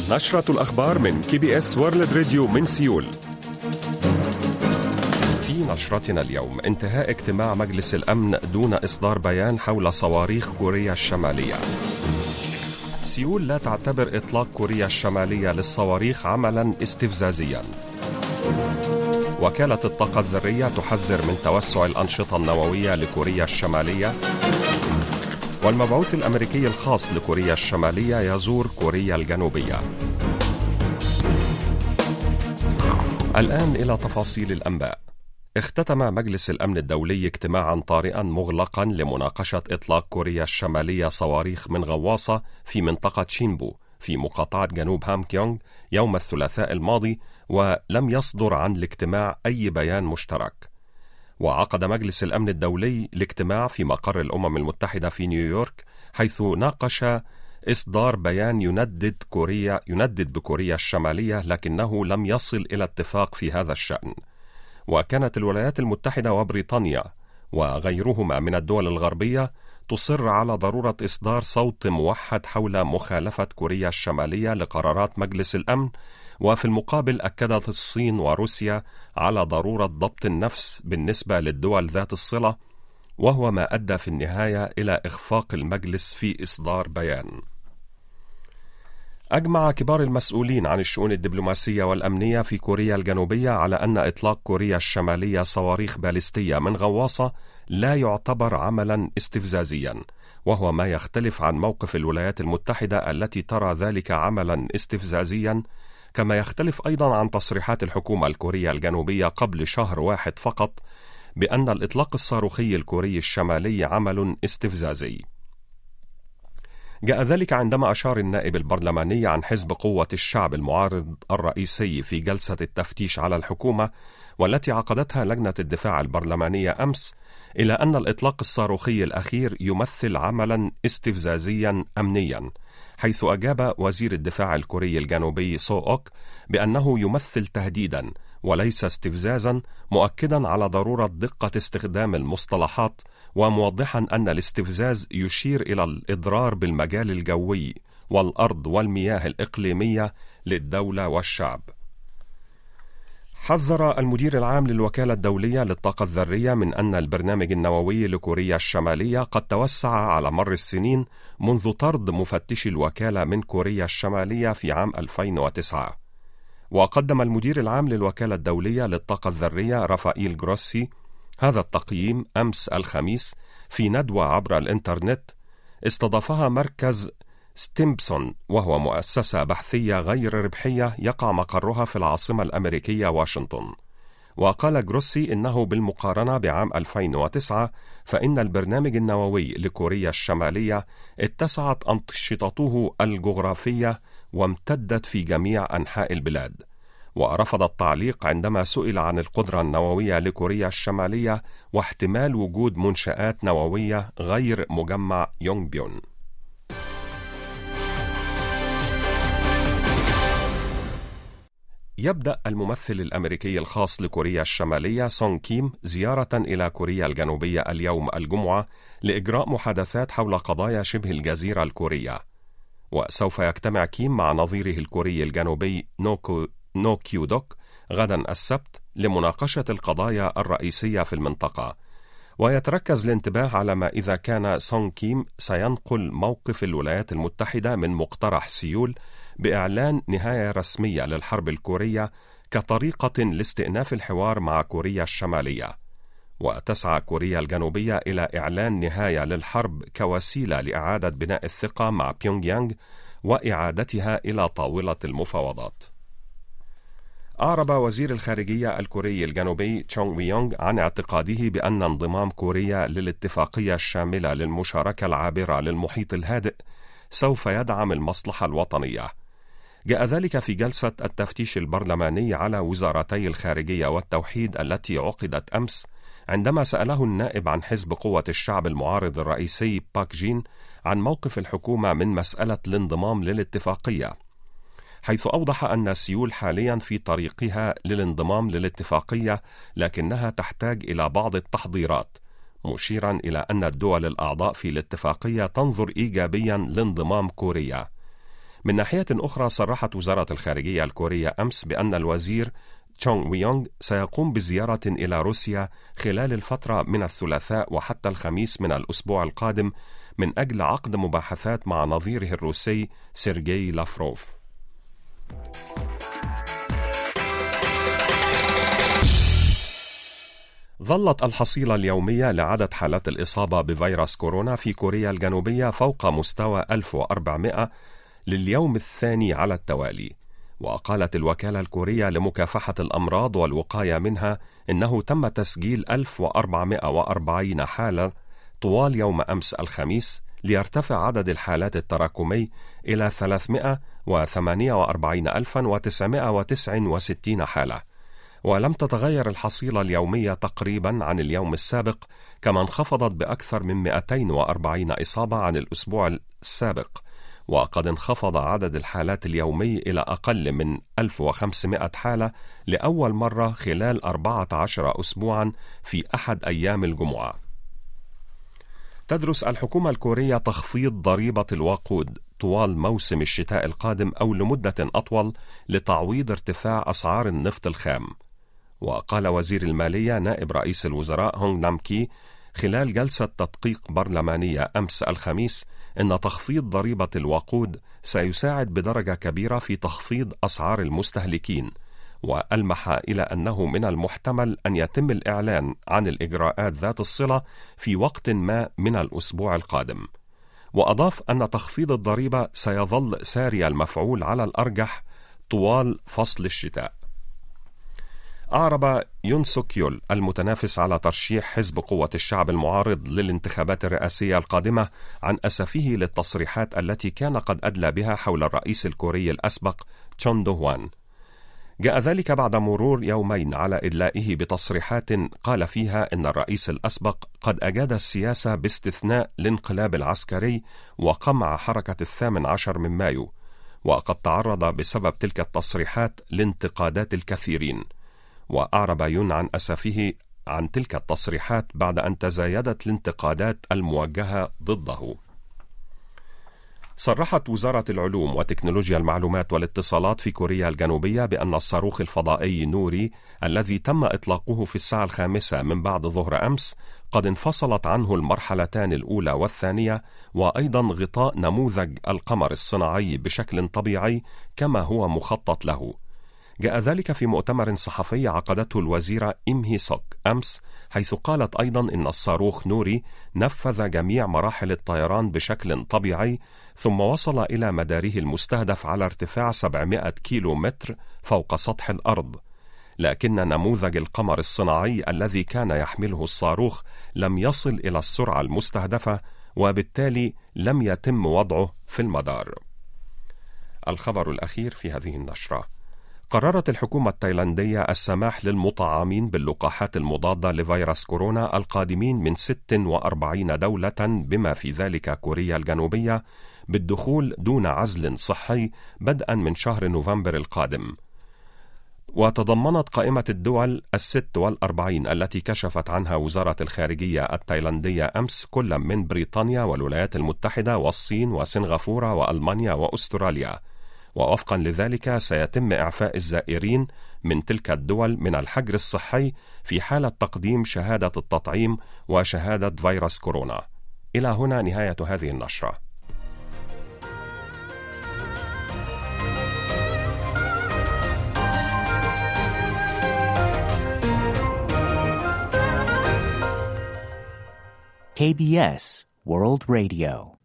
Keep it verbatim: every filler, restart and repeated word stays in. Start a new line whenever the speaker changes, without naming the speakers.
نشرة الأخبار من كي بي إس وورلد راديو من سيول. في نشرتنا اليوم: انتهاء اجتماع مجلس الأمن دون إصدار بيان حول صواريخ كوريا الشمالية. سيول لا تعتبر إطلاق كوريا الشمالية للصواريخ عملا استفزازيا. وكالة الطاقة الذرية تحذر من توسع الأنشطة النووية لكوريا الشمالية. والمبعوث الأمريكي الخاص لكوريا الشمالية يزور كوريا الجنوبية. الآن إلى تفاصيل الأنباء. اختتم مجلس الأمن الدولي اجتماعا طارئا مغلقا لمناقشة إطلاق كوريا الشمالية صواريخ من غواصة في منطقة شينبو في مقاطعة جنوب هامكيونغ يوم الثلاثاء الماضي، ولم يصدر عن الاجتماع أي بيان مشترك. وعقد مجلس الأمن الدولي الاجتماع في مقر الأمم المتحدة في نيويورك، حيث ناقش إصدار بيان يندد كوريا يندد بكوريا الشمالية، لكنه لم يصل إلى اتفاق في هذا الشأن. وكانت الولايات المتحدة وبريطانيا وغيرهما من الدول الغربية تصر على ضرورة إصدار صوت موحد حول مخالفة كوريا الشمالية لقرارات مجلس الأمن، وفي المقابل أكدت الصين وروسيا على ضرورة ضبط النفس بالنسبة للدول ذات الصلة، وهو ما أدى في النهاية إلى إخفاق المجلس في إصدار بيان. أجمع كبار المسؤولين عن الشؤون الدبلوماسية والأمنية في كوريا الجنوبية على أن إطلاق كوريا الشمالية صواريخ باليستية من غواصة لا يعتبر عملا استفزازيا، وهو ما يختلف عن موقف الولايات المتحدة التي ترى ذلك عملا استفزازيا، كما يختلف أيضا عن تصريحات الحكومة الكورية الجنوبية قبل شهر واحد فقط بأن الإطلاق الصاروخي الكوري الشمالي عمل استفزازي. جاء ذلك عندما أشار النائب البرلماني عن حزب قوة الشعب المعارض الرئيسي في جلسة التفتيش على الحكومة والتي عقدتها لجنة الدفاع البرلمانية أمس إلى أن الإطلاق الصاروخي الأخير يمثل عملا استفزازيا أمنيا، حيث أجاب وزير الدفاع الكوري الجنوبي سو أوك بأنه يمثل تهديدا وليس استفزازا، مؤكدا على ضرورة دقة استخدام المصطلحات، وموضحا أن الاستفزاز يشير إلى الإضرار بالمجال الجوي والأرض والمياه الإقليمية للدولة والشعب. حذر المدير العام للوكالة الدولية للطاقة الذرية من أن البرنامج النووي لكوريا الشمالية قد توسع على مر السنين منذ طرد مفتشي الوكالة من كوريا الشمالية في عام ألفين وتسعة. وقدم المدير العام للوكالة الدولية للطاقة الذرية رافائيل جروسي هذا التقييم أمس الخميس في ندوة عبر الإنترنت استضافها مركز ستيمبسون، وهو مؤسسة بحثية غير ربحية يقع مقرها في العاصمة الأمريكية واشنطن. وقال جروسي إنه بالمقارنة بعام ألفين وتسعة فإن البرنامج النووي لكوريا الشمالية اتسعت أنشطته الجغرافية وامتدت في جميع أنحاء البلاد. ورفض التعليق عندما سئل عن القدرة النووية لكوريا الشمالية واحتمال وجود منشآت نووية غير مجمع يونغبيون. يبدأ الممثل الأمريكي الخاص لكوريا الشمالية سونغ كيم زيارة إلى كوريا الجنوبية اليوم الجمعة لإجراء محادثات حول قضايا شبه الجزيرة الكورية. وسوف يجتمع كيم مع نظيره الكوري الجنوبي نوكو نو كيو دوك غدا السبت لمناقشة القضايا الرئيسية في المنطقة. ويتركز الانتباه على ما إذا كان سونغ كيم سينقل موقف الولايات المتحدة من مقترح سيول بإعلان نهاية رسمية للحرب الكورية كطريقة لاستئناف الحوار مع كوريا الشمالية. وتسعى كوريا الجنوبية إلى إعلان نهاية للحرب كوسيلة لإعادة بناء الثقة مع بيونغ يانغ وإعادتها إلى طاولة المفاوضات. أعرب وزير الخارجية الكوري الجنوبي تشونغ ويونغ عن اعتقاده بأن انضمام كوريا للاتفاقية الشاملة للمشاركة العابرة للمحيط الهادئ سوف يدعم المصلحة الوطنية. جاء ذلك في جلسة التفتيش البرلماني على وزارتي الخارجية والتوحيد التي عقدت أمس، عندما سأله النائب عن حزب قوة الشعب المعارض الرئيسي باك جين عن موقف الحكومة من مسألة الانضمام للاتفاقية، حيث أوضح أن سيول حاليا في طريقها للانضمام للاتفاقية، لكنها تحتاج إلى بعض التحضيرات، مشيرا إلى أن الدول الأعضاء في الاتفاقية تنظر إيجابيا لانضمام كوريا. من ناحية أخرى، صرحت وزارة الخارجية الكورية أمس بأن الوزير تشونغ ويونغ سيقوم بزيارة إلى روسيا خلال الفترة من الثلاثاء وحتى الخميس من الأسبوع القادم من أجل عقد مباحثات مع نظيره الروسي سيرجي لافروف. ظلت الحصيلة اليومية لعدد حالات الإصابة بفيروس كورونا في كوريا الجنوبية فوق مستوى ألف وأربعمائة لليوم الثاني على التوالي. وقالت الوكالة الكورية لمكافحة الأمراض والوقاية منها إنه تم تسجيل ألف وأربعمائة وأربعين حالة طوال يوم أمس الخميس، ليرتفع عدد الحالات التراكمي إلى ثلاثمائة وثمانية وأربعين ألفا وتسعمائة وتسعة وستين حالة. ولم تتغير الحصيلة اليومية تقريبا عن اليوم السابق، كما انخفضت بأكثر من مئتين وأربعين إصابة عن الأسبوع السابق. وقد انخفض عدد الحالات اليومي إلى أقل من ألف وخمسمائة حالة لأول مرة خلال أربعة عشر أسبوعا في أحد أيام الجمعة. تدرس الحكومة الكورية تخفيض ضريبة الوقود طوال موسم الشتاء القادم أو لمدة أطول لتعويض ارتفاع أسعار النفط الخام. وقال وزير المالية نائب رئيس الوزراء هونغ نام كي خلال جلسة تدقيق برلمانية أمس الخميس إن تخفيض ضريبة الوقود سيساعد بدرجة كبيرة في تخفيض أسعار المستهلكين، وألمح إلى أنه من المحتمل أن يتم الإعلان عن الإجراءات ذات الصلة في وقت ما من الأسبوع القادم. وأضاف أن تخفيض الضريبة سيظل ساري المفعول على الأرجح طوال فصل الشتاء. أعرب يون سوك يول المتنافس على ترشيح حزب قوة الشعب المعارض للانتخابات الرئاسية القادمة عن أسفه للتصريحات التي كان قد أدلى بها حول الرئيس الكوري الأسبق تشون دو هوان. جاء ذلك بعد مرور يومين على إدلائه بتصريحات قال فيها إن الرئيس الأسبق قد أجاد السياسة باستثناء الانقلاب العسكري وقمع حركة الثامن عشر من مايو، وقد تعرض بسبب تلك التصريحات لانتقادات الكثيرين. وأعرب يون عن أسفه عن تلك التصريحات بعد أن تزايدت الانتقادات الموجهة ضده. صرحت وزارة العلوم وتكنولوجيا المعلومات والاتصالات في كوريا الجنوبية بأن الصاروخ الفضائي نوري الذي تم إطلاقه في الساعة الخامسة من بعد ظهر أمس قد انفصلت عنه المرحلتان الأولى والثانية، وأيضا غطاء نموذج القمر الصناعي بشكل طبيعي كما هو مخطط له. جاء ذلك في مؤتمر صحفي عقدته الوزيرة إم هي سوك أمس، حيث قالت أيضا إن الصاروخ نوري نفذ جميع مراحل الطيران بشكل طبيعي ثم وصل إلى مداره المستهدف على ارتفاع سبعمائة كيلو متر فوق سطح الأرض. لكن نموذج القمر الصناعي الذي كان يحمله الصاروخ لم يصل إلى السرعة المستهدفة، وبالتالي لم يتم وضعه في المدار. الخبر الأخير في هذه النشرة: قررت الحكومة التايلاندية السماح للمطعمين باللقاحات المضادة لفيروس كورونا القادمين من ست وأربعين دولة بما في ذلك كوريا الجنوبية بالدخول دون عزل صحي بدءا من شهر نوفمبر القادم. وتضمنت قائمة الدول الست والأربعين التي كشفت عنها وزارة الخارجية التايلاندية أمس كل من بريطانيا والولايات المتحدة والصين وسنغافورة وألمانيا وأستراليا. ووفقا لذلك سيتم إعفاء الزائرين من تلك الدول من الحجر الصحي في حالة تقديم شهادة التطعيم وشهادة فيروس كورونا. إلى هنا نهاية هذه النشرة.
كي بي إس World Radio